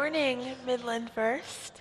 morning, Midland First.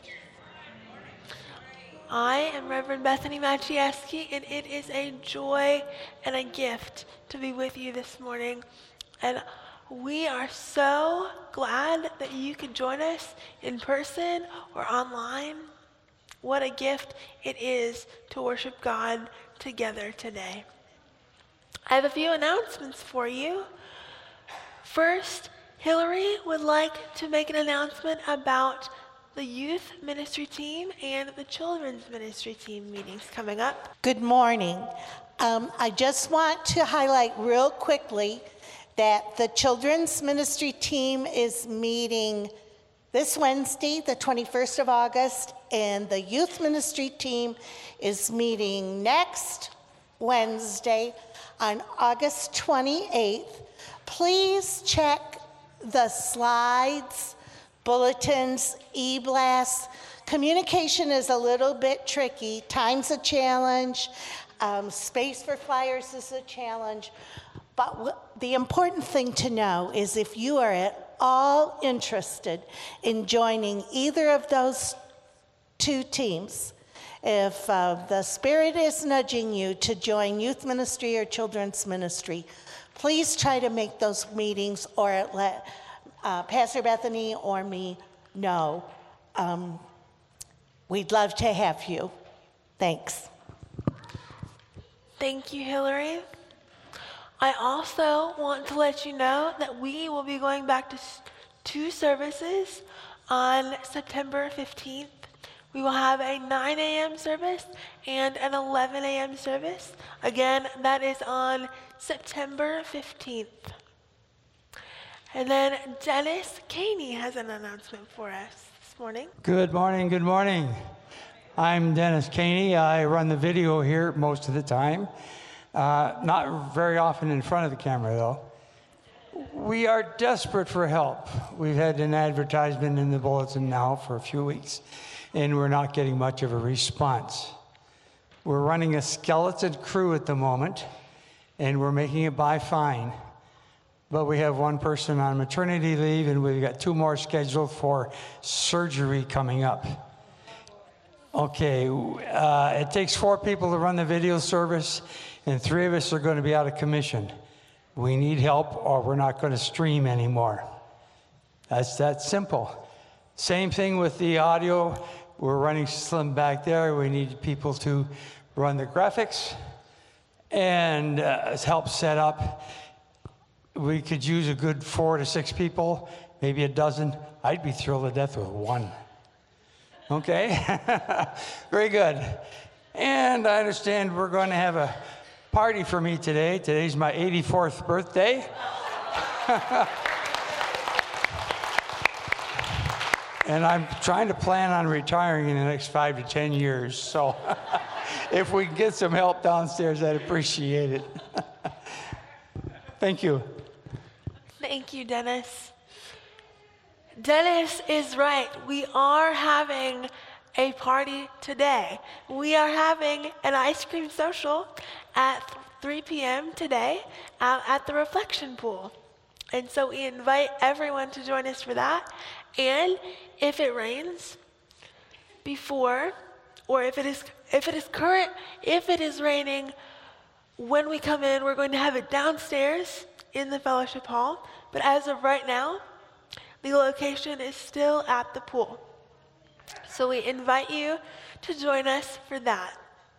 I am Reverend Bethany Maciejewski, and it is a joy and a gift to be with you this morning. And we are so glad that you could join us in person or online. What a gift it is to worship God together today. I have a few announcements for you. First, Hillary would like to make an announcement about the youth ministry team and the children's ministry team meetings coming up. Good morning. I just want to highlight real quickly that the children's ministry team is meeting this Wednesday, the 21st of August, and the youth ministry team is meeting next Wednesday on August 28th. Please check the slides, bulletins, e-blasts. Communication is a little bit tricky. Time's a challenge. Space for flyers is a challenge. But the important thing to know is if you are at all interested in joining either of those two teams, if the Spirit is nudging you to join youth ministry or children's ministry, please try to make those meetings or let Pastor Bethany or me know. We'd love to have you. Thanks. Thank you, Hillary. I also want to let you know that we will be going back to two services on September 15th. We will have a 9 a.m. service and an 11 a.m. service. Again, that is on September 15th. And then Dennis Caney has an announcement for us this morning. Good morning, good morning. I'm Dennis Caney. I run the video here most of the time. Not very often in front of the camera, though. We are desperate for help. We've had an advertisement in the bulletin now for a few weeks, and we're not getting much of a response. We're running a skeleton crew at the moment, and we're making it by fine. But we have one person on maternity leave, and we've got two more scheduled for surgery coming up. Okay, it takes 4 people to run the video service, and 3 of us are going to be out of commission. We need help, or we're not going to stream anymore. That's that simple. Same thing with the audio. We're running slim back there. We need people to run the graphics and help set up. We could use a good 4 to 6 people, maybe a dozen. I'd be thrilled to death with 1. Okay? Very good. And I understand we're going to have a party for me today. Today's my 84th birthday. And I'm trying to plan on retiring in the next 5 to 10 years. So if we can get some help downstairs, I'd appreciate it. Thank you. Thank you, Dennis. Dennis is right. We are having a party today. We are having an ice cream social at 3 p.m. today out at the Reflection Pool. And so we invite everyone to join us for that. And if it rains before, or if it is raining when we come in, we're going to have it downstairs in the fellowship hall. But as of right now, the location is still at the pool. So we invite you to join us for that.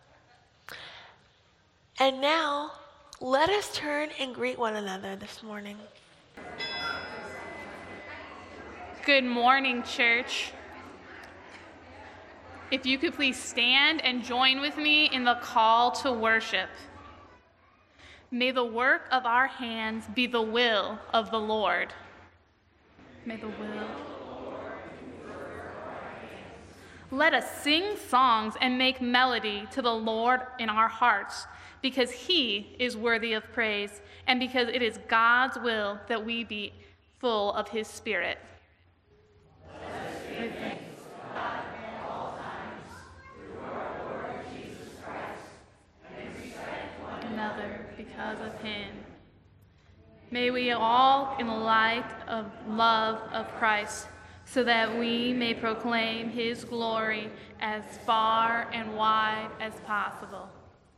And now, let us turn and greet one another this morning. Good morning, church. If you could please stand and join with me in the call to worship. May the work of our hands be the will of the Lord. May the will. Let us sing songs and make melody to the Lord in our hearts, because he is worthy of praise, and because it is God's will that we be full of his Spirit. Let us give thanks to God at all times through our Lord Jesus Christ, and respect one another because of him. May we all, in the light of love of Christ, so that we may proclaim his glory as far and wide as possible.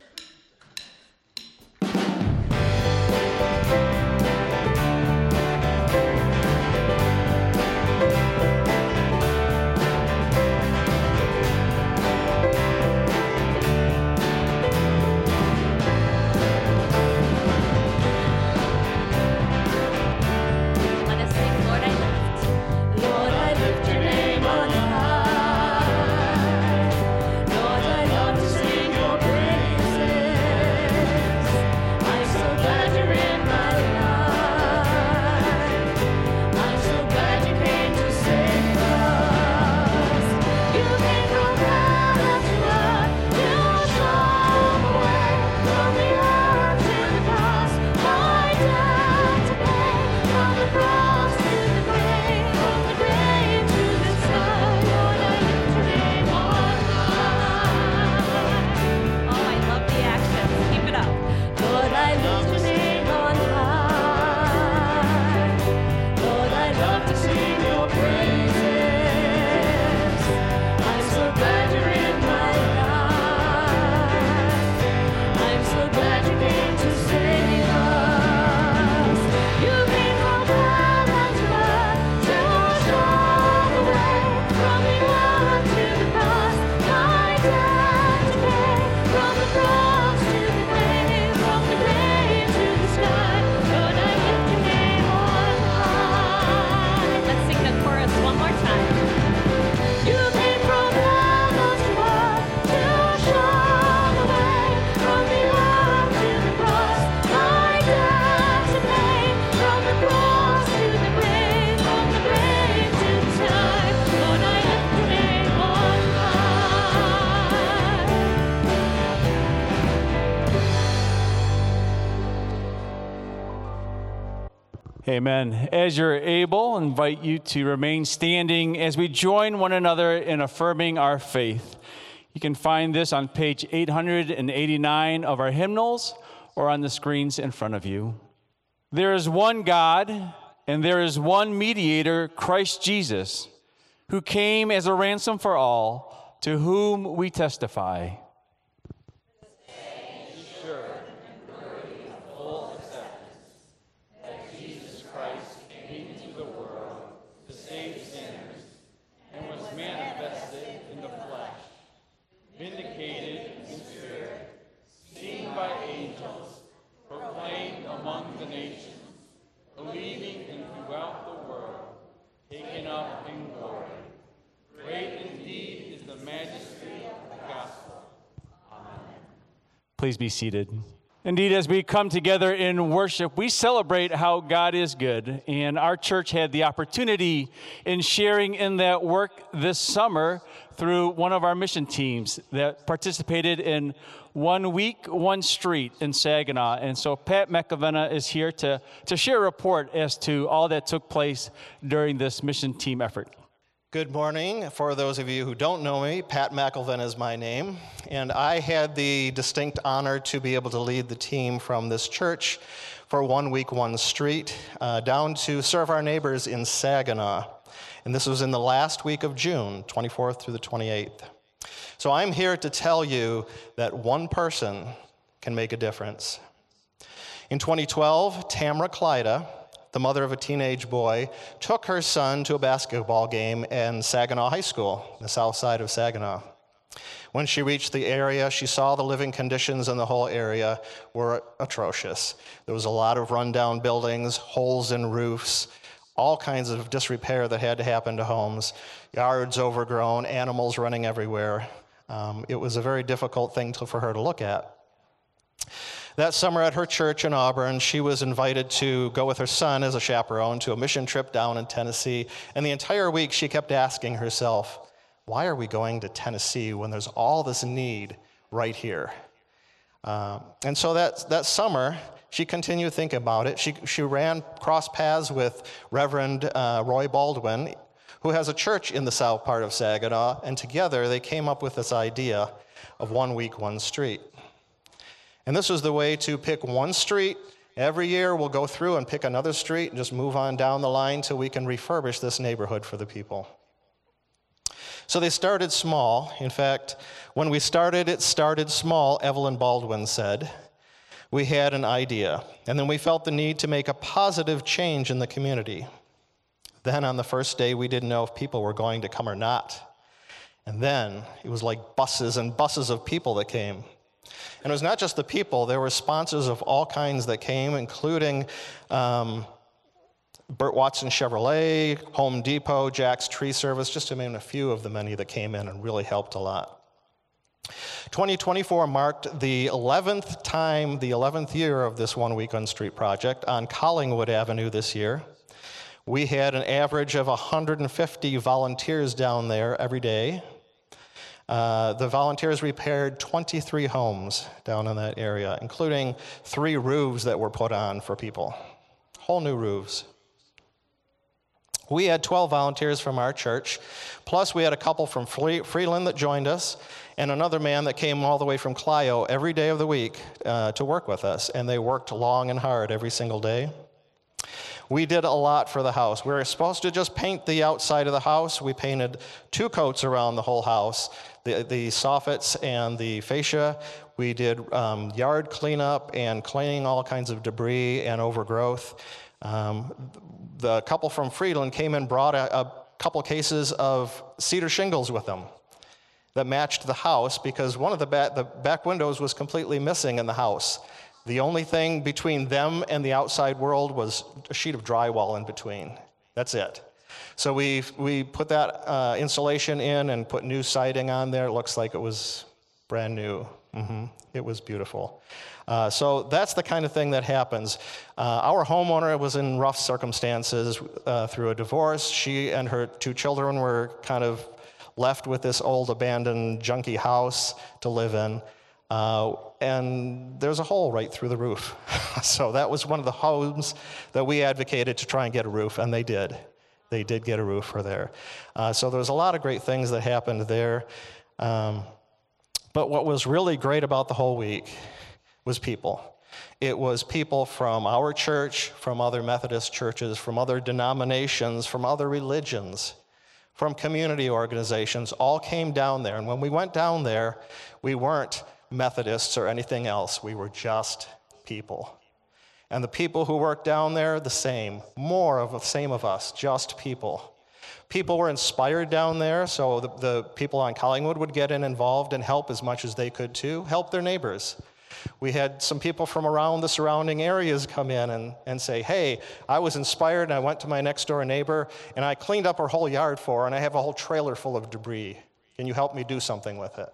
Amen. As you're able, I invite you to remain standing as we join one another in affirming our faith. You can find this on page 889 of our hymnals or on the screens in front of you. There is one God, and there is one mediator, Christ Jesus, who came as a ransom for all, to whom we testify. Please be seated. Indeed, as we come together in worship, we celebrate how God is good. And our church had the opportunity in sharing in that work this summer through one of our mission teams that participated in 1 week, 1 street in Saginaw. And so Pat McElvenna is here to share a report as to all that took place during this mission team effort. Good morning. For those of you who don't know me, Pat McElvenna is my name, and I had the distinct honor to be able to lead the team from this church for 1 week, 1 street, down to serve our neighbors in Saginaw. And this was in the last week of June, 24th through the 28th. So I'm here to tell you that one person can make a difference. In 2012, Tamra Clyda, the mother of a teenage boy, took her son to a basketball game in Saginaw High School, the south side of Saginaw. When she reached the area, she saw the living conditions in the whole area were atrocious. There was a lot of rundown buildings, holes in roofs, all kinds of disrepair that had to happen to homes, yards overgrown, animals running everywhere. It was a very difficult thing for her to look at. That summer at her church in Auburn, she was invited to go with her son as a chaperone to a mission trip down in Tennessee. And the entire week, she kept asking herself, why are we going to Tennessee when there's all this need right here? And so that summer, she continued to think about it. She ran cross paths with Reverend Roy Baldwin, who has a church in the south part of Saginaw. And together, they came up with this idea of 1 week, 1 street. And this was the way to pick 1 street Every year we'll go through and pick another street and just move on down the line till we can refurbish this neighborhood for the people. So they started small. In fact, when we started, it started small, Evelyn Baldwin said. We had an idea, and then we felt the need to make a positive change in the community. Then on the first day, we didn't know if people were going to come or not. And then it was like buses and buses of people that came. And it was not just the people, there were sponsors of all kinds that came, including Burt Watson Chevrolet, Home Depot, Jack's Tree Service, just to name a few of the many that came in and really helped a lot. 2024 marked the 11th year of this One Week on Street project on Collingwood Avenue this year. We had an average of 150 volunteers down there every day. The volunteers repaired 23 homes down in that area, including 3 roofs that were put on for people, whole new roofs. We had 12 volunteers from our church, plus we had a couple from Freeland that joined us, and another man that came all the way from Clio every day of the week to work with us, and they worked long and hard every single day. We did a lot for the house. We were supposed to just paint the outside of the house. We painted 2 coats around the whole house, the soffits and the fascia. We did yard cleanup and cleaning all kinds of debris and overgrowth. The couple from Freeland came and brought a couple cases of cedar shingles with them that matched the house because one of the back windows was completely missing in the house. The only thing between them and the outside world was a sheet of drywall in between. That's it. So we put that insulation in and put new siding on there. It looks like it was brand new. It was beautiful. So that's the kind of thing that happens. Our homeowner was in rough circumstances through a divorce. She and her 2 children were kind of left with this old abandoned junky house to live in. And there's a hole right through the roof. So that was one of the homes that we advocated to try and get a roof, and they did. They did get a roof for there. So there was a lot of great things that happened there. But what was really great about the whole week was people. It was people from our church, from other Methodist churches, from other denominations, from other religions, from community organizations, all came down there. And when we went down there, we weren't Methodists or anything else. We were just people. And the people who worked down there, the same. More of the same of us, just people. People were inspired down there, so the people on Collingwood would get involved and help as much as they could too, help their neighbors. We had some people from around the surrounding areas come in and say, hey, I was inspired and I went to my next door neighbor and I cleaned up her whole yard for her and I have a whole trailer full of debris. Can you help me do something with it?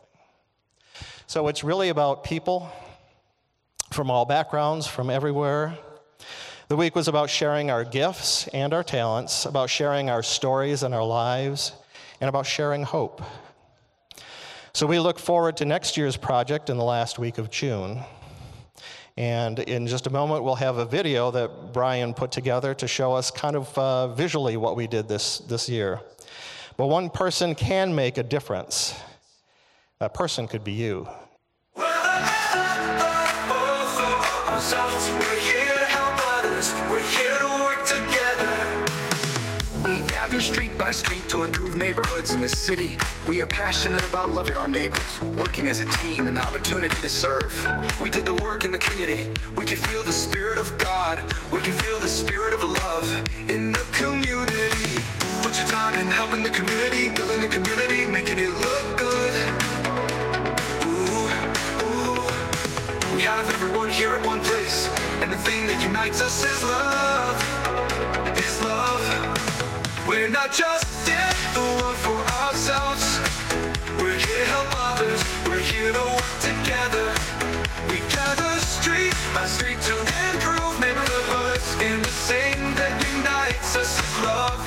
So it's really about people from all backgrounds, from everywhere. The week was about sharing our gifts and our talents, about sharing our stories and our lives, and about sharing hope. So we look forward to next year's project in the last week of June. And in just a moment, we'll have a video that Brian put together to show us kind of visually what we did this year. But one person can make a difference. That person could be you. We're here to help others. We're here to work together. We gather street by street to improve neighborhoods in the city. We are passionate about loving our neighbors, working as a team, an opportunity to serve. We did the work in the community. We can feel the spirit of God. We can feel the spirit of love in the community. Put your time in helping the community, building the community, making it look good. We have everyone here at one place, and the thing that unites us is love, is love. We're not just in the world for ourselves, we're here to help others, we're here to work together. We gather street by street to improve neighborhoods in the same that unites us is love.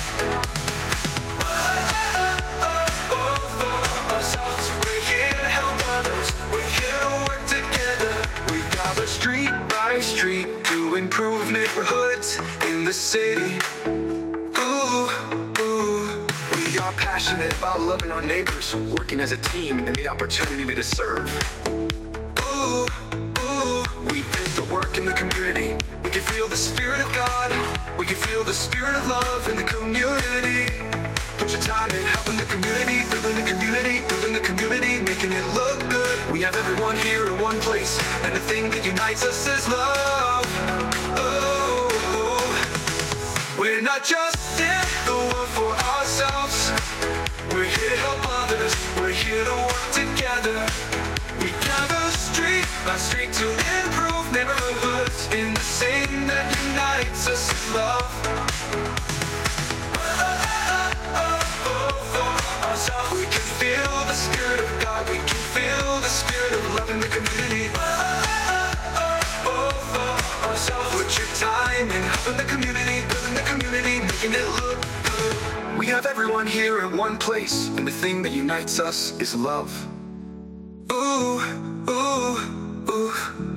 We're here to help others, we're here to work together. We gather street by street to improve neighborhoods in the city. Ooh, ooh. We are passionate about loving our neighbors, working as a team, and the opportunity to serve. Ooh, ooh. We did the work in the community. can feel the Spirit of God. We can feel the Spirit of love in the community. Put your time in helping the community, building the community, building the community, making it look good. We have everyone here in one place, and the thing that unites us is love. Oh, we're not just in the world for ourselves. We're here to help others. We're here to work together. We gather street by street to improve neighborhoods in the same that unites us is love. We can feel the Spirit of God. We can feel the Spirit of love in the community. Put your time in helping the community, building the community, making it look good. We have everyone here in one place, and the thing that unites us is love. Ooh, ooh, ooh.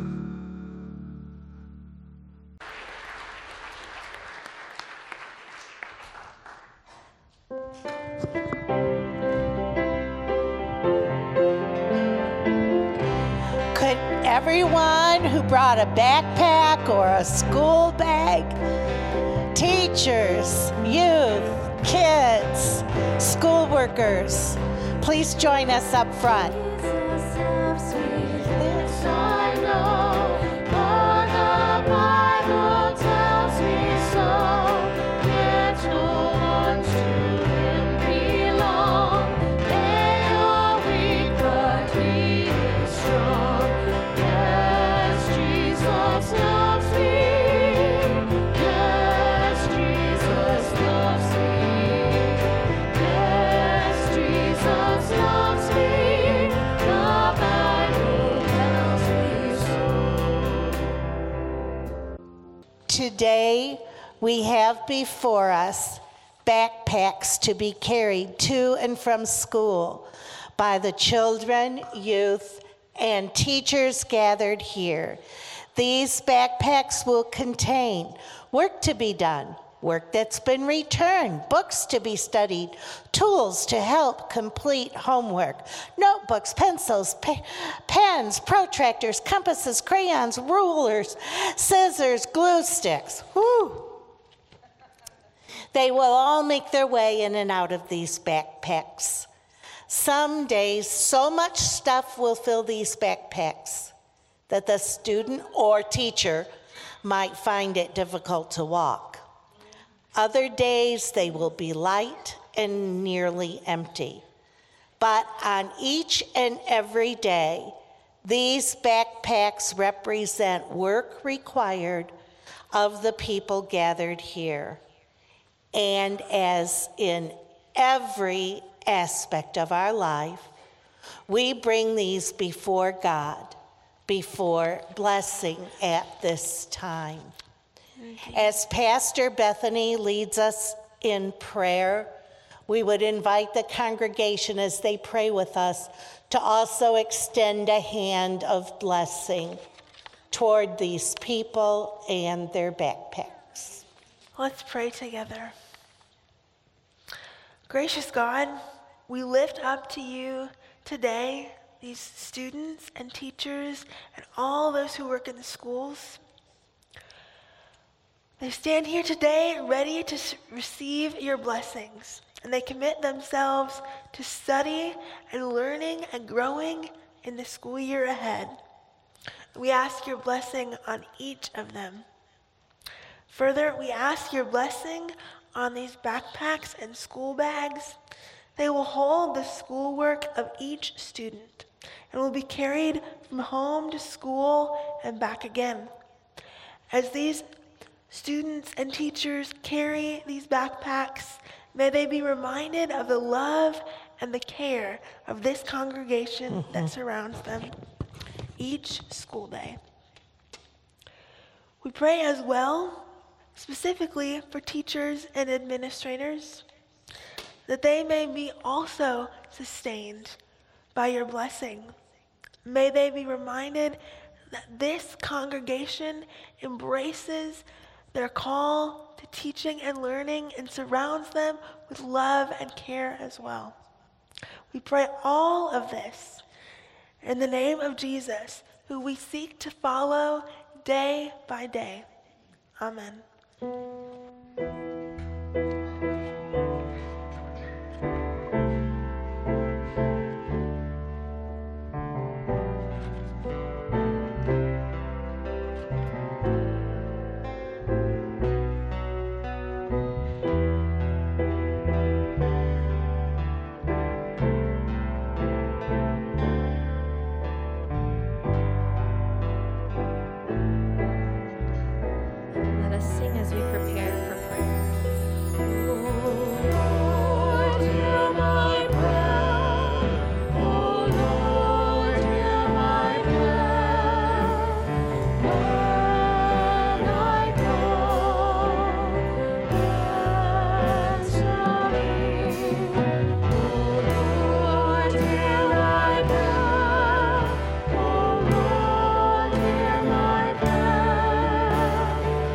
Could everyone who brought a backpack or a school bag, teachers, youth, kids, school workers, please join us up front. Today, we have before us backpacks to be carried to and from school by the children, youth, and teachers gathered here. These backpacks will contain work to be done, work that's been returned, books to be studied, tools to help complete homework, notebooks, pencils, pens, protractors, compasses, crayons, rulers, scissors, glue sticks. Whew. They will all make their way in and out of these backpacks. Some days, so much stuff will fill these backpacks that the student or teacher might find it difficult to walk. Other days, they will be light and nearly empty. But on each and every day, these backpacks represent work required of the people gathered here. And as in every aspect of our life, we bring these before God, before blessing at this time. As Pastor Bethany leads us in prayer, we would invite the congregation as they pray with us to also extend a hand of blessing toward these people and their backpacks. Let's pray together. Gracious God, we lift up to you today these students and teachers and all those who work in the schools. They stand here today ready to receive your blessings, and they commit themselves to study and learning and growing in the school year ahead. We ask your blessing on each of them. Further, we ask your blessing on these backpacks and school bags. They will hold the schoolwork of each student and will be carried from home to school and back again. As these students and teachers carry these backpacks, may they be reminded of the love and the care of this congregation that surrounds them each school day. We pray as well, specifically for teachers and administrators, that they may be also sustained by your blessing. May they be reminded that this congregation embraces their call to teaching and learning and surrounds them with love and care as well. We pray all of this in the name of Jesus, who we seek to follow day by day. Amen. Let us sing as we prepare for prayer. Lord, hear my prayer. Oh Lord, hear my prayer. When I call, answer me. Oh Lord, hear my prayer. Oh Lord, hear my prayer.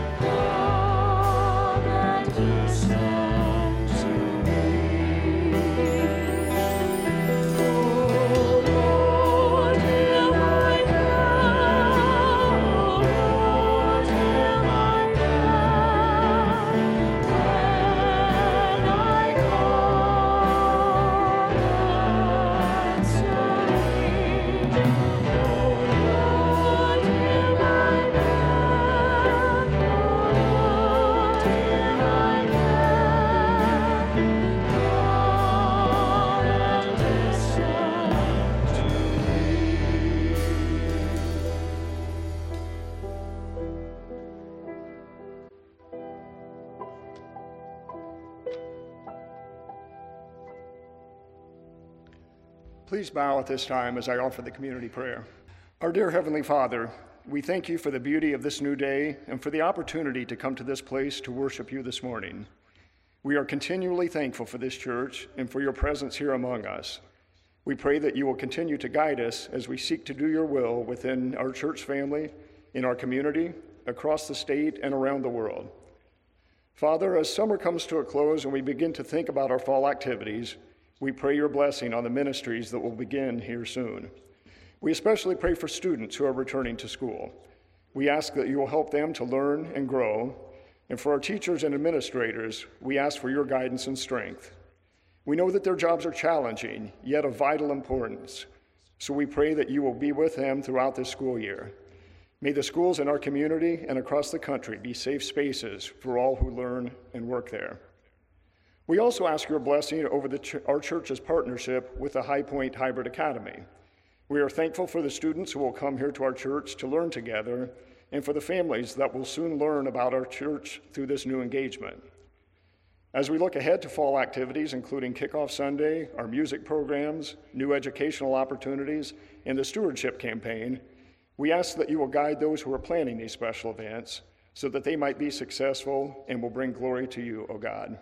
Come and listen to me. Oh Lord, hear my prayer. Oh Lord, hear my prayer. When I call, answer me. Oh Lord, hear my prayer. Oh Lord, hear my prayer. Come and listen to me. Please bow at this time as I offer the community prayer. Our dear Heavenly Father, we thank you for the beauty of this new day and for the opportunity to come to this place to worship you this morning. We are continually thankful for this church and for your presence here among us. We pray that you will continue to guide us as we seek to do your will within our church family, in our community, across the state, and around the world. Father, as summer comes to a close and we begin to think about our fall activities, we pray your blessing on the ministries that will begin here soon. We especially pray for students who are returning to school. We ask that you will help them to learn and grow. And for our teachers and administrators, we ask for your guidance and strength. We know that their jobs are challenging, yet of vital importance. So we pray that you will be with them throughout this school year. May the schools in our community and across the country be safe spaces for all who learn and work there. We also ask your blessing over our church's partnership with the High Point Hybrid Academy. We are thankful for the students who will come here to our church to learn together and for the families that will soon learn about our church through this new engagement. As we look ahead to fall activities, including Kickoff Sunday, our music programs, new educational opportunities, and the stewardship campaign, we ask that you will guide those who are planning these special events so that they might be successful and will bring glory to you, O God.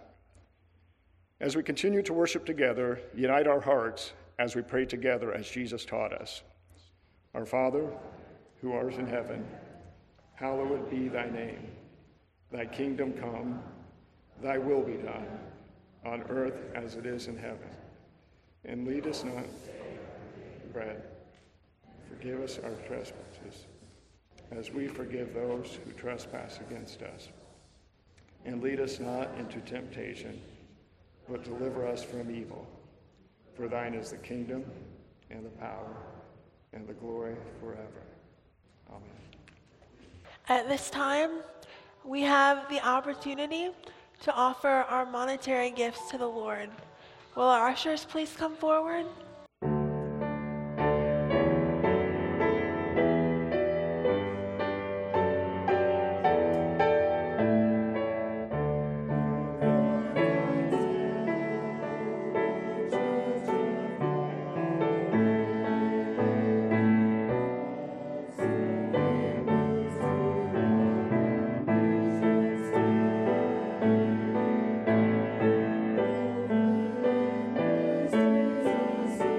As we continue to worship together, unite our hearts as we pray together as Jesus taught us. Our Father, who art in heaven, hallowed be thy name. Thy kingdom come, thy will be done, on earth as it is in heaven. And lead us not bread. Forgive us our trespasses, as we forgive those who trespass against us. And lead us not into temptation, but deliver us from evil. For thine is the kingdom, and the power, and the glory forever. Amen. At this time, we have the opportunity to offer our monetary gifts to the Lord. Will our ushers please come forward? Jesus.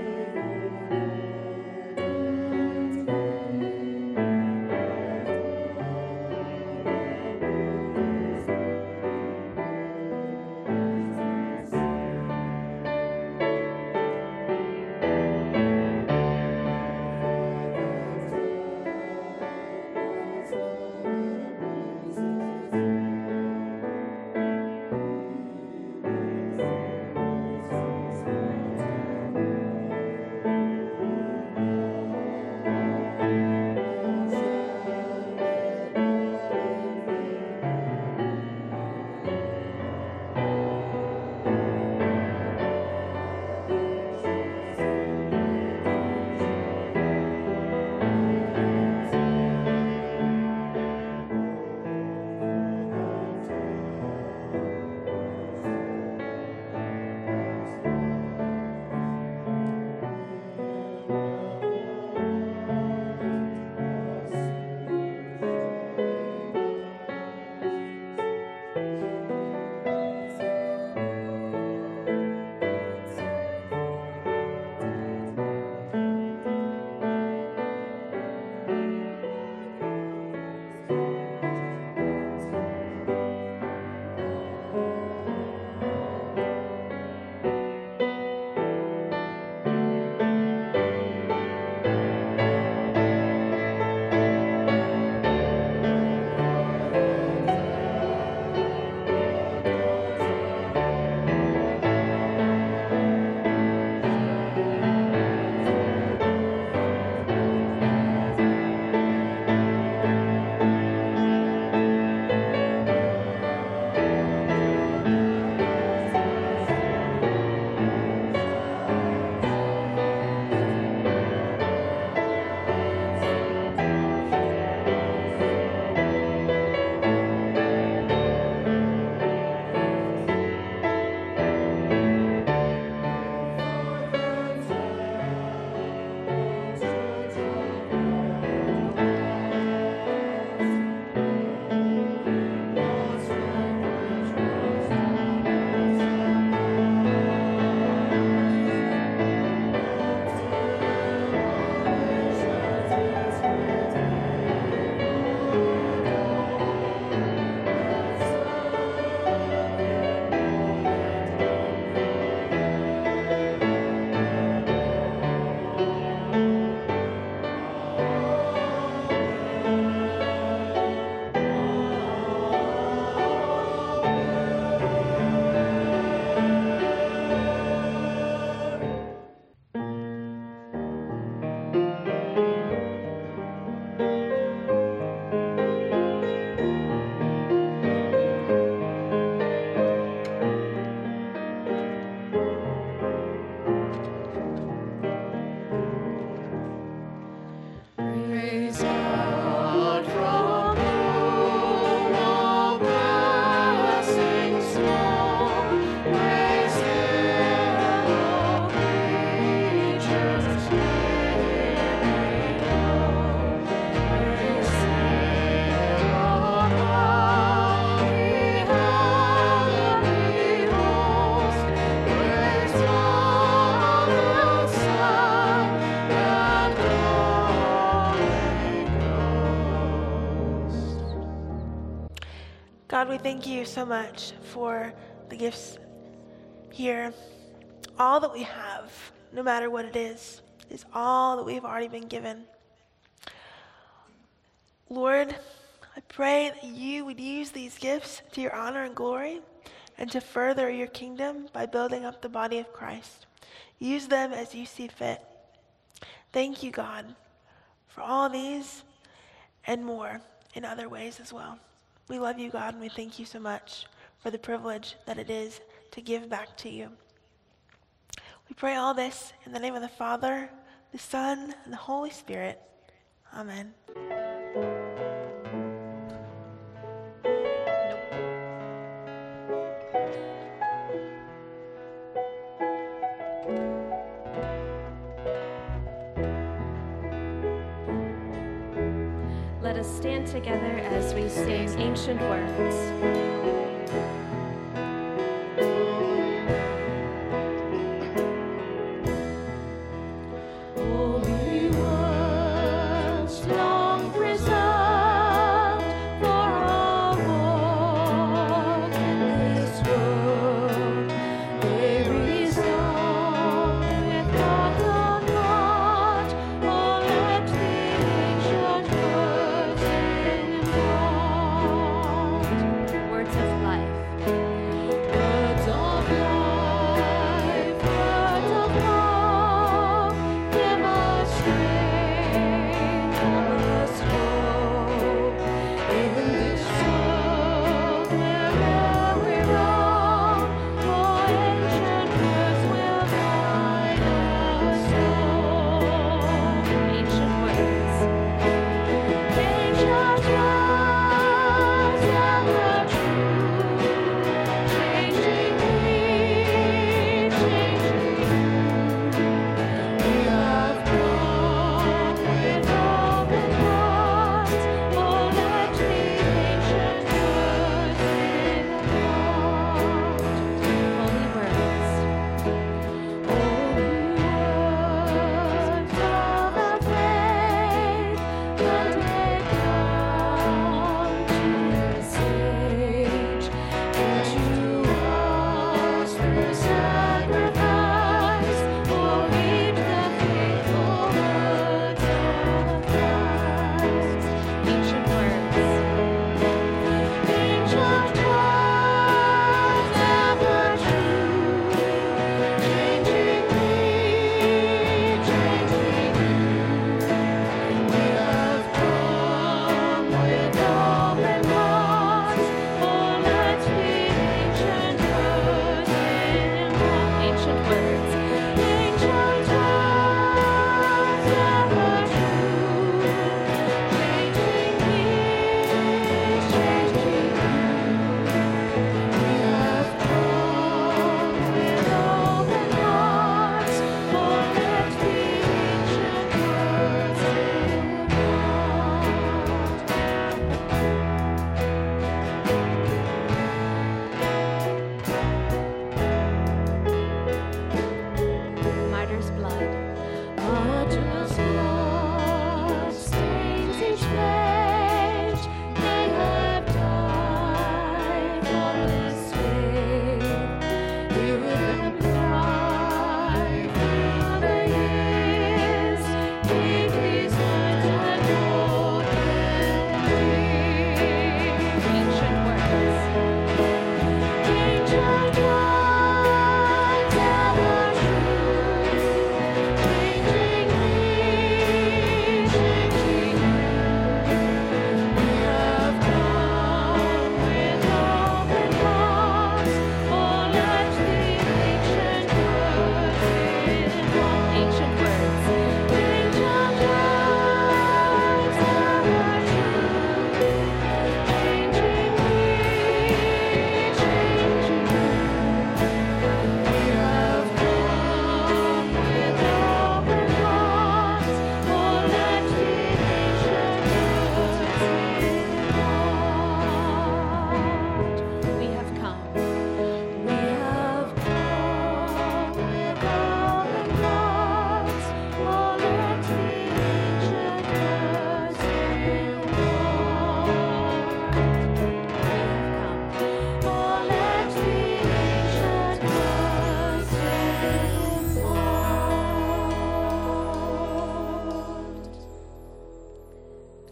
we thank you so much for the gifts here. All that we have, no matter what it is all that we've already been given. Lord, I pray that you would use these gifts to your honor and glory and to further your kingdom by building up the body of Christ. Use them as you see fit. Thank you, God, for all these and more in other ways as well. We love you, God, and we thank you so much for the privilege that it is to give back to you. We pray all this in the name of the Father, the Son, and the Holy Spirit. Amen. Let us stand together as we sing ancient words. Words of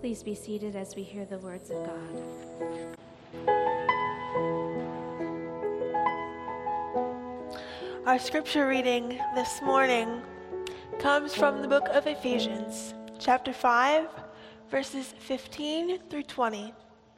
Please be seated as we hear the words of God. Our scripture reading this morning comes from the book of Ephesians, chapter 5, verses 15 through 20.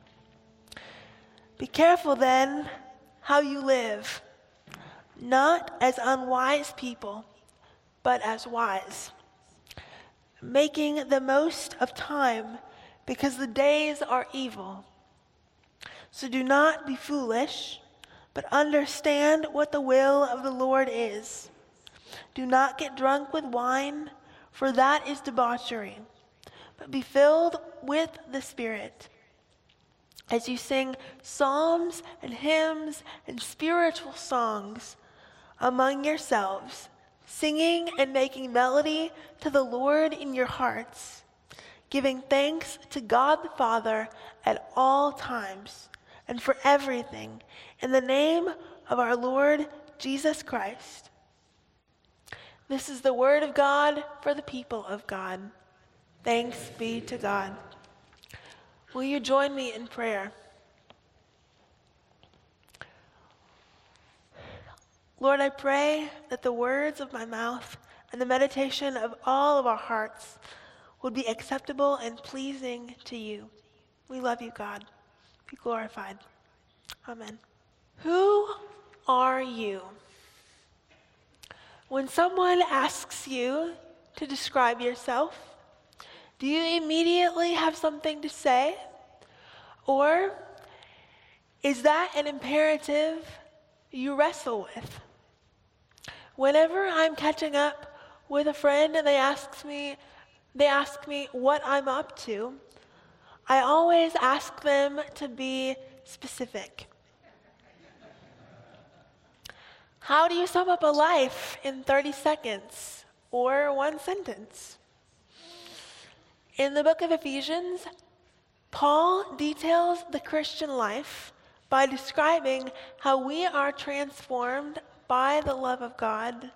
Be careful then how you live, not as unwise people, but as wise, making the most of time because the days are evil. So do not be foolish, but understand what the will of the Lord is. Do not get drunk with wine, for that is debauchery, but be filled with the Spirit. As you sing psalms and hymns and spiritual songs among yourselves, singing and making melody to the Lord in your hearts, giving thanks to God the Father at all times and for everything, in the name of our Lord Jesus Christ. This is the word of God for the people of God. Thanks be to God. Will you join me in prayer? Lord, I pray that the words of my mouth and the meditation of all of our hearts would be acceptable and pleasing to you. We love you, God. Be glorified. Amen. Who are you? When someone asks you to describe yourself, do you immediately have something to say? Or is that an imperative you wrestle with? Whenever I'm catching up with a friend and they ask me what I'm up to, I always ask them to be specific. How do you sum up a life in 30 seconds or one sentence? In the book of Ephesians, Paul details the Christian life by describing how we are transformed by the love of God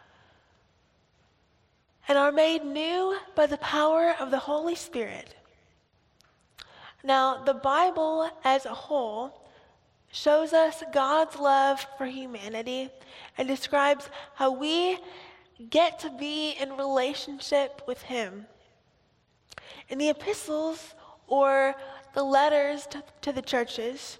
and are made new by the power of the Holy Spirit. Now, the Bible as a whole shows us God's love for humanity and describes how we get to be in relationship with Him. In the epistles, or the letters to the churches,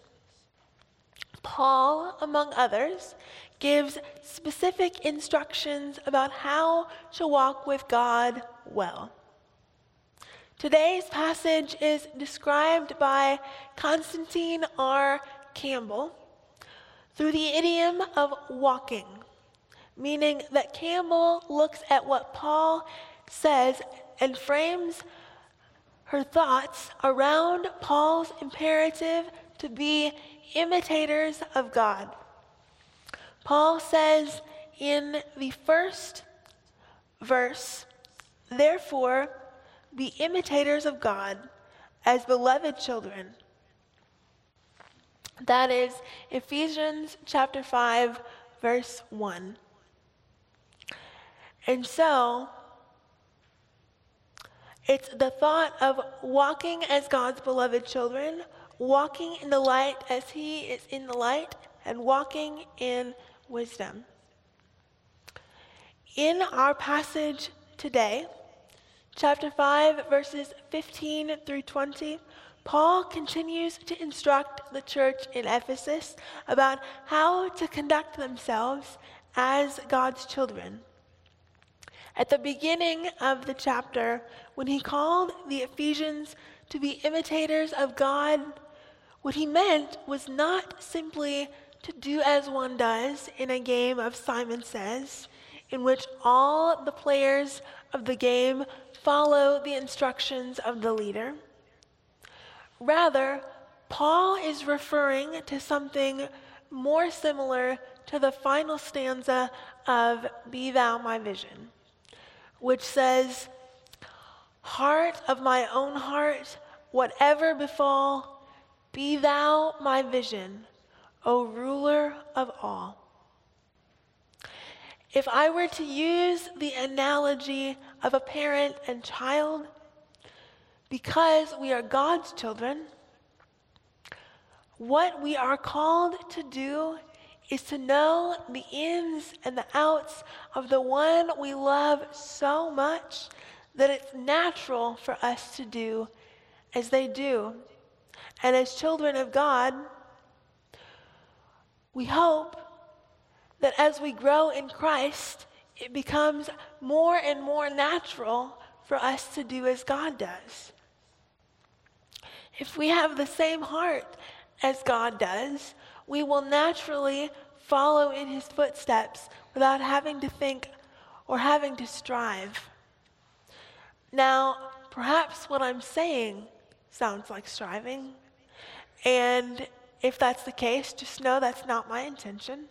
Paul, among others, gives specific instructions about how to walk with God well. Today's passage is described by Constantine R. Campbell through the idiom of walking, meaning that Campbell looks at what Paul says and frames her thoughts around Paul's imperative to be imitators of God. Paul says in the first verse, "Therefore, be imitators of God as beloved children." That is Ephesians chapter 5, verse 1. And so, it's the thought of walking as God's beloved children, walking in the light as He is in the light, and walking in wisdom. In our passage today, chapter 5, verses 15 through 20, Paul continues to instruct the church in Ephesus about how to conduct themselves as God's children. At the beginning of the chapter, when he called the Ephesians to be imitators of God, what he meant was not simply to do as one does in a game of Simon Says, in which all the players of the game follow the instructions of the leader. Rather, Paul is referring to something more similar to the final stanza of Be Thou My Vision, which says, "Heart of my own heart, whatever befall, be thou my vision, O ruler of all." If I were to use the analogy of a parent and child, because we are God's children, what we are called to do is to know the ins and the outs of the one we love so much that it's natural for us to do as they do. And as children of God, we hope that as we grow in Christ, it becomes more and more natural for us to do as God does. If we have the same heart as God does, we will naturally follow in his footsteps without having to think or having to strive. Now, perhaps what I'm saying sounds like striving, and if that's the case, just know that's not my intention.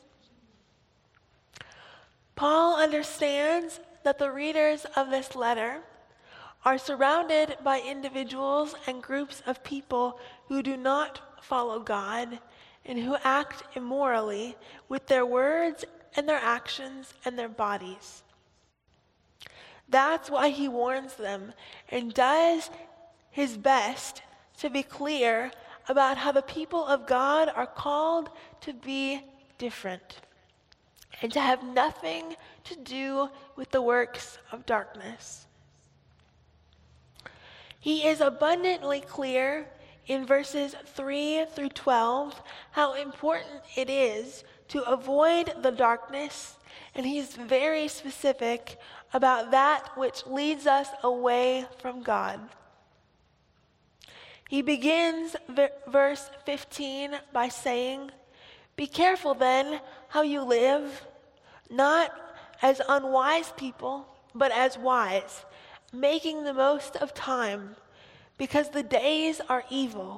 Paul understands that the readers of this letter are surrounded by individuals and groups of people who do not follow God and who act immorally with their words and their actions and their bodies. That's why he warns them and does his best to be clear about how the people of God are called to be different and to have nothing to do with the works of darkness. He is abundantly clear in verses 3 through 12 how important it is to avoid the darkness, and he's very specific about that which leads us away from God. He begins verse 15 by saying, "Be careful then how you live, not as unwise people, but as wise, making the most of time, because the days are evil.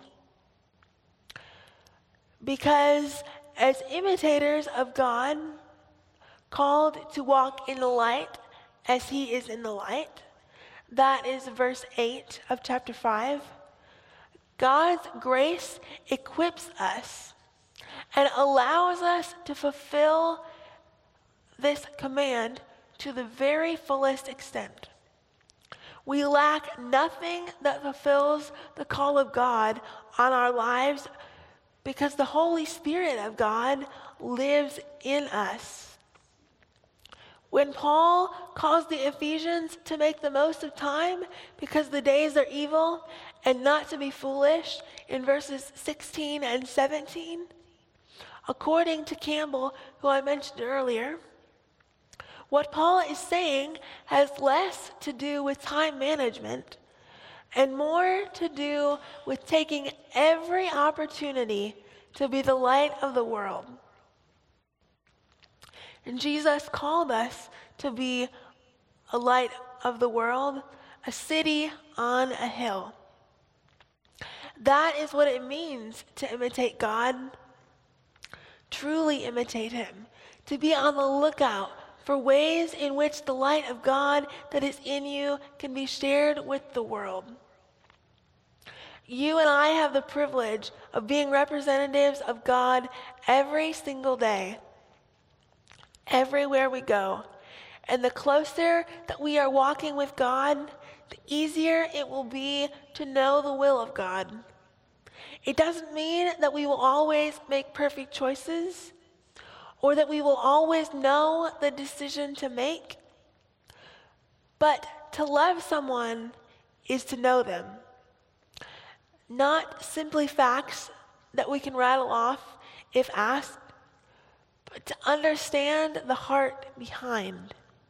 Because as imitators of God, called to walk in the light as he is in the light," that is verse 8 of chapter 5, God's grace equips us and allows us to fulfill this command to the very fullest extent. We lack nothing that fulfills the call of God on our lives because the Holy Spirit of God lives in us. When Paul calls the Ephesians to make the most of time because the days are evil and not to be foolish in verses 16 and 17, according to Campbell, who I mentioned earlier, what Paul is saying has less to do with time management and more to do with taking every opportunity to be the light of the world. And Jesus called us to be a light of the world, a city on a hill. That is what it means to imitate God, truly imitate him, to be on the lookout for ways in which the light of God that is in you can be shared with the world. You and I have the privilege of being representatives of God every single day, everywhere we go. And the closer that we are walking with God, the easier it will be to know the will of God. It doesn't mean that we will always make perfect choices or that we will always know the decision to make, but to love someone is to know them. Not simply facts that we can rattle off if asked, but to understand the heart behind.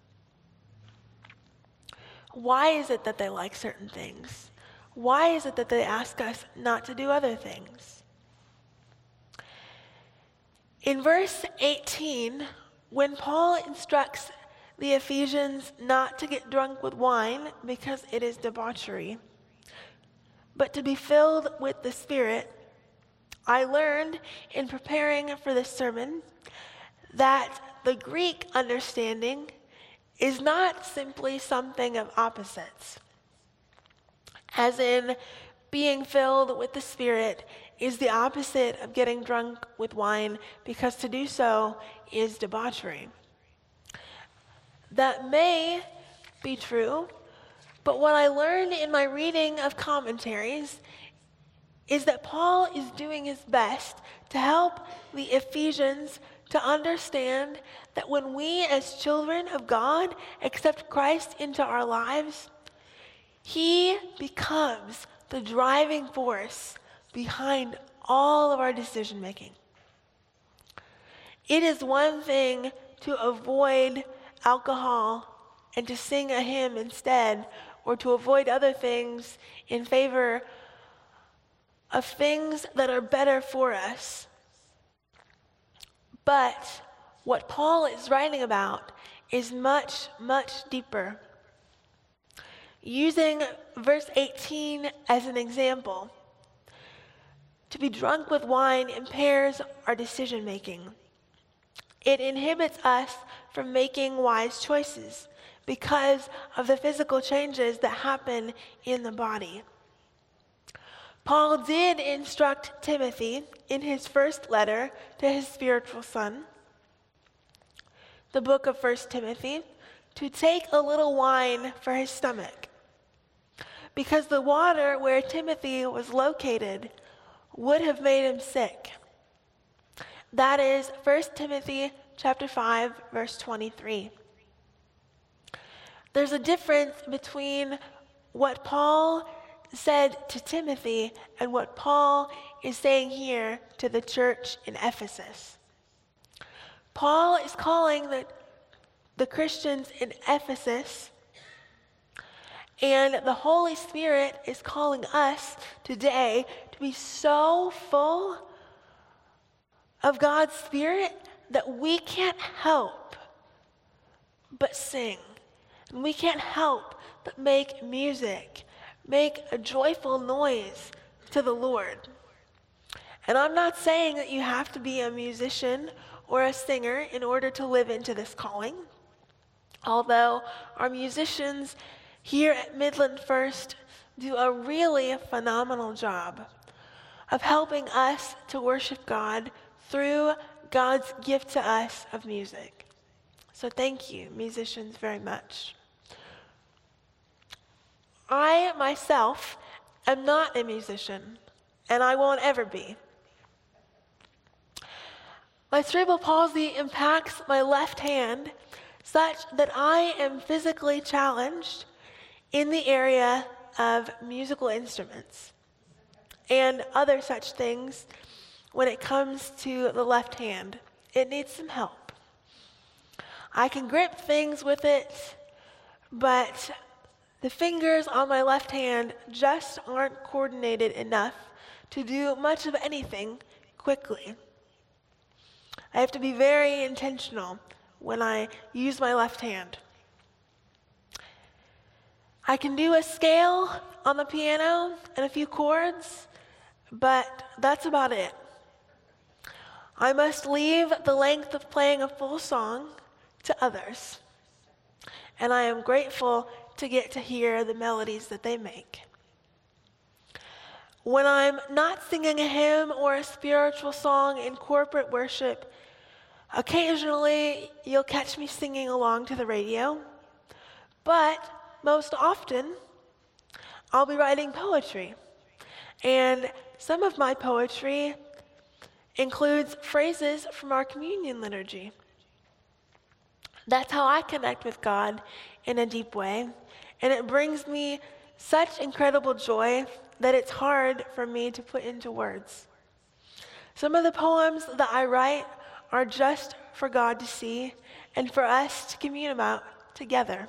Why is it that they like certain things? Why is it that they ask us not to do other things? In verse 18, when Paul instructs the Ephesians not to get drunk with wine because it is debauchery, but to be filled with the Spirit, I learned in preparing for this sermon that the Greek understanding is not simply something of opposites, as in being filled with the Spirit is the opposite of getting drunk with wine, because to do so is debauchery. That may be true, But what I learned in my reading of commentaries is that Paul is doing his best to help the Ephesians to understand that when we as children of God accept Christ into our lives, he becomes the driving force behind all of our decision making. It is one thing to avoid alcohol and to sing a hymn instead, or to avoid other things in favor of things that are better for us. But what Paul is writing about is much, much deeper. Using verse 18 as an example, to be drunk with wine impairs our decision making. It inhibits us from making wise choices because of the physical changes that happen in the body. Paul did instruct Timothy in his first letter to his spiritual son, the book of 1 Timothy, to take a little wine for his stomach, because the water where Timothy was located would have made him sick. That is 1 Timothy chapter 5, verse 23. There's a difference between what Paul said to Timothy and what Paul is saying here to the church in Ephesus. Paul is calling the Christians in Ephesus, and the Holy Spirit is calling us today to be so full of God's Spirit that we can't help but sing. And we can't help but make music, make a joyful noise to the Lord. And I'm not saying that you have to be a musician or a singer in order to live into this calling, although our musicians here at Midland First do a really phenomenal job of helping us to worship God through God's gift to us of music. So thank you, musicians, very much. I myself am not a musician, and I won't ever be. My cerebral palsy impacts my left hand such that I am physically challenged in the area of musical instruments and other such things when it comes to the left hand. It needs some help. I can grip things with it, but the fingers on my left hand just aren't coordinated enough to do much of anything quickly. I have to be very intentional when I use my left hand. I can do a scale on the piano and a few chords, but that's about it. I must leave the length of playing a full song to others, and I am grateful to get to hear the melodies that they make. When I'm not singing a hymn or a spiritual song in corporate worship, occasionally you'll catch me singing along to the radio, but most often I'll be writing poetry, and some of my poetry includes phrases from our communion liturgy. That's how I connect with God in a deep way, and it brings me such incredible joy that it's hard for me to put into words. Some of the poems that I write are just for God to see and for us to commune about together.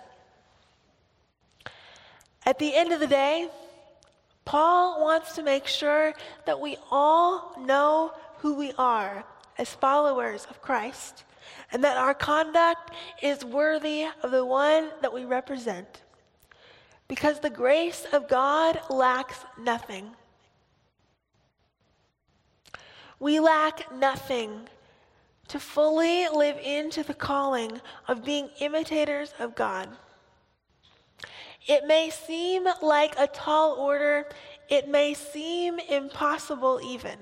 At the end of the day, Paul wants to make sure that we all know who we are as followers of Christ, and that our conduct is worthy of the one that we represent. Because the grace of God lacks nothing. We lack nothing to fully live into the calling of being imitators of God. It may seem like a tall order, it may seem impossible even.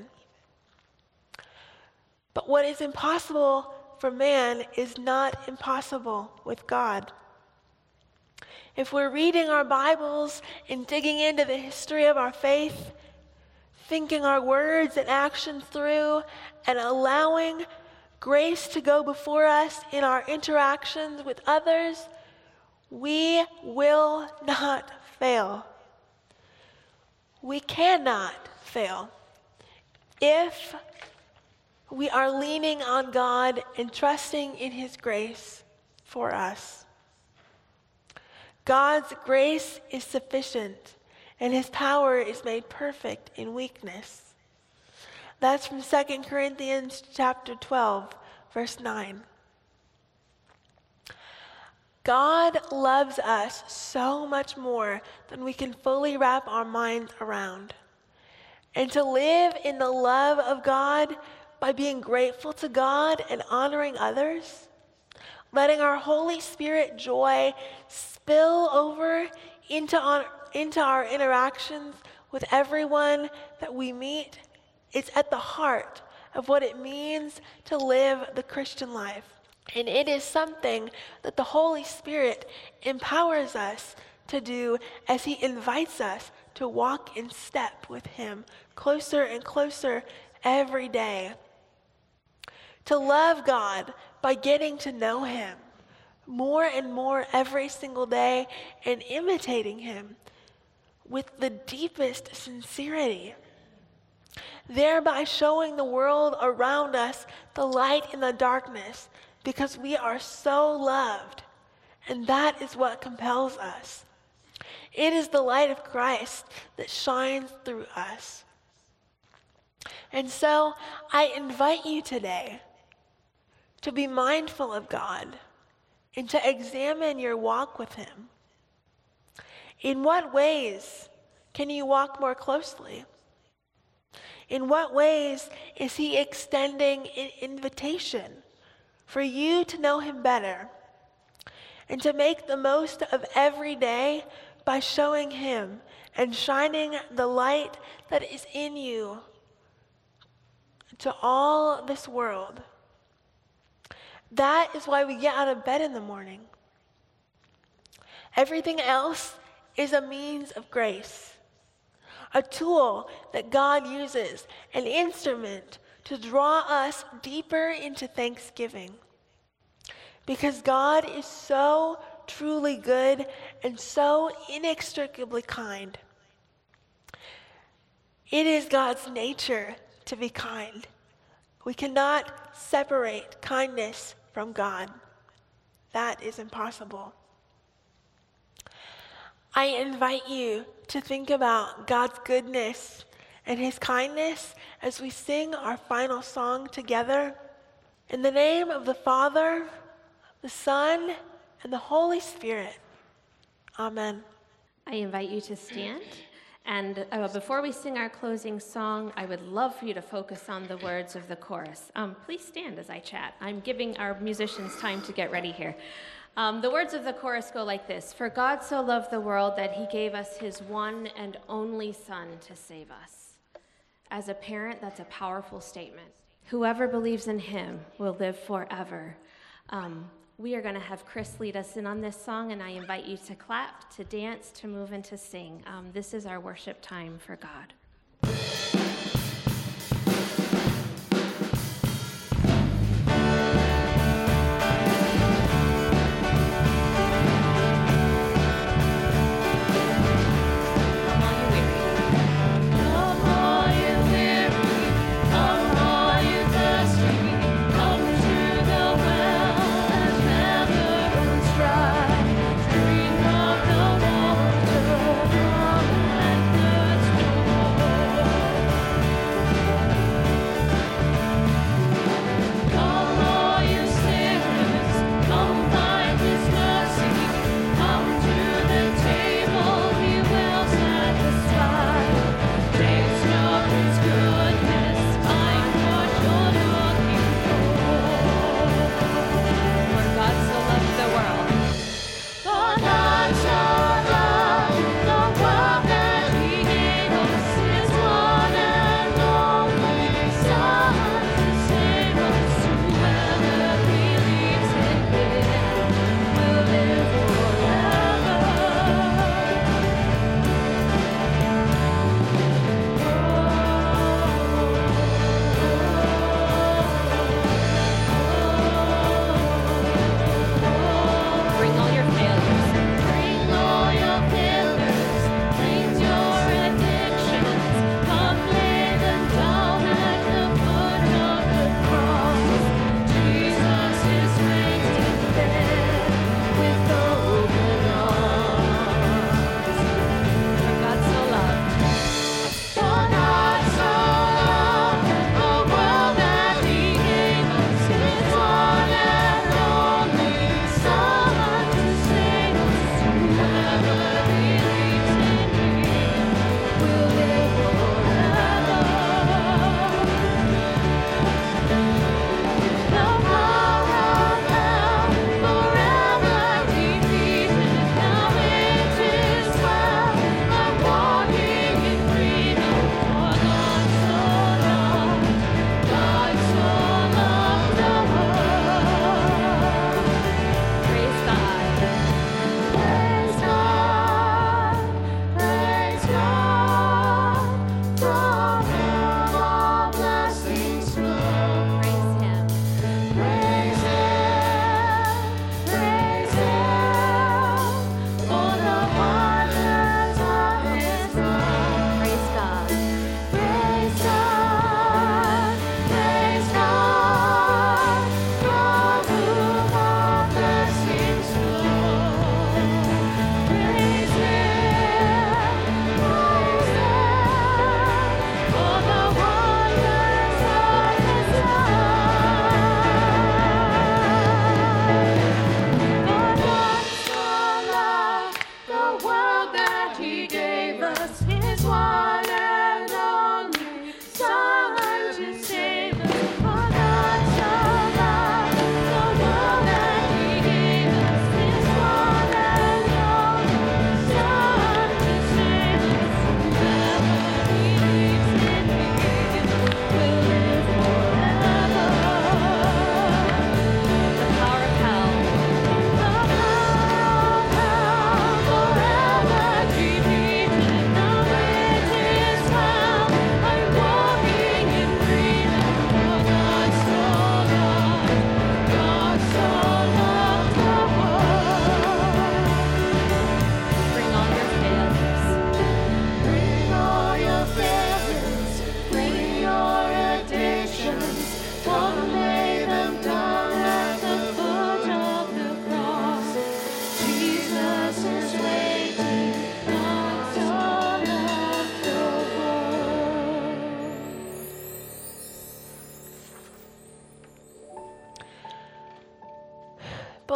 But what is impossible for man is not impossible with God. If we're reading our Bibles and digging into the history of our faith, thinking our words and actions through, and allowing grace to go before us in our interactions with others, we will not fail. We cannot fail if we are leaning on God and trusting in His grace for us. God's grace is sufficient, and His power is made perfect in weakness. That's from 2 Corinthians chapter 12, verse 9. God loves us so much more than we can fully wrap our minds around. And to live in the love of God by being grateful to God and honoring others, letting our Holy Spirit joy spill over into our interactions with everyone that we meet, it's at the heart of what it means to live the Christian life. And it is something that the Holy Spirit empowers us to do as He invites us to walk in step with Him closer and closer every day. To love God by getting to know Him more and more every single day and imitating Him with the deepest sincerity, thereby showing the world around us the light in the darkness because we are so loved, and that is what compels us. It is the light of Christ that shines through us. And so I invite you today to be mindful of God and to examine your walk with Him. In what ways can you walk more closely? In what ways is He extending an invitation for you to know Him better and to make the most of every day by showing Him and shining the light that is in you to all this world? That is why we get out of bed in the morning. Everything else is a means of grace, a tool that God uses, an instrument to draw us deeper into thanksgiving. Because God is so truly good and so inextricably kind. It is God's nature to be kind. We cannot separate kindness from God. That is impossible. I invite you to think about God's goodness and His kindness as we sing our final song together. In the name of the Father, the Son, and the Holy Spirit. Amen. I invite you to stand. And before we sing our closing song, I would love for you to focus on the words of the chorus. Please stand as I chat. I'm giving our musicians time to get ready here. The words of the chorus go like this. For God so loved the world that He gave us His one and only Son to save us. As a parent, that's a powerful statement. Whoever believes in Him will live forever. We are going to have Chris lead us in on this song, and I invite you to clap, to dance, to move, and to sing. This is our worship time for God. Drink of the water from that thirst.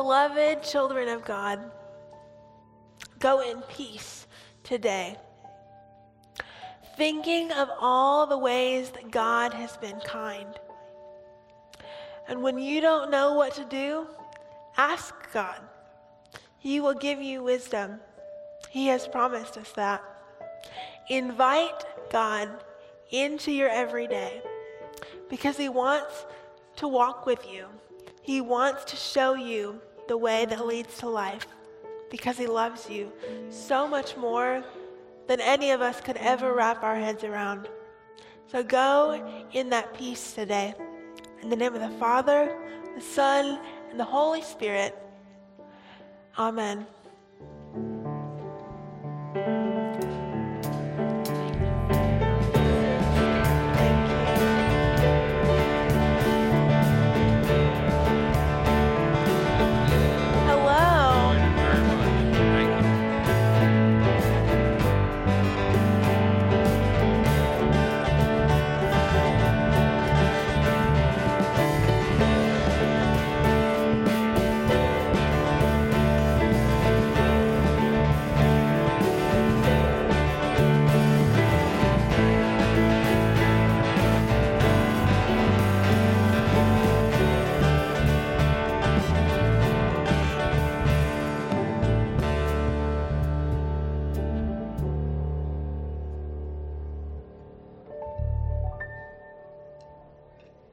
beloved children of God, go in peace today, thinking of all the ways that God has been kind. And when you don't know what to do, ask God. He will give you wisdom. He has promised us that. Invite God into your everyday because He wants to walk with you. He wants to show you the way that leads to life because He loves you so much more than any of us could ever wrap our heads around. So go in that peace today. In the name of the Father, the Son, and the Holy Spirit. Amen.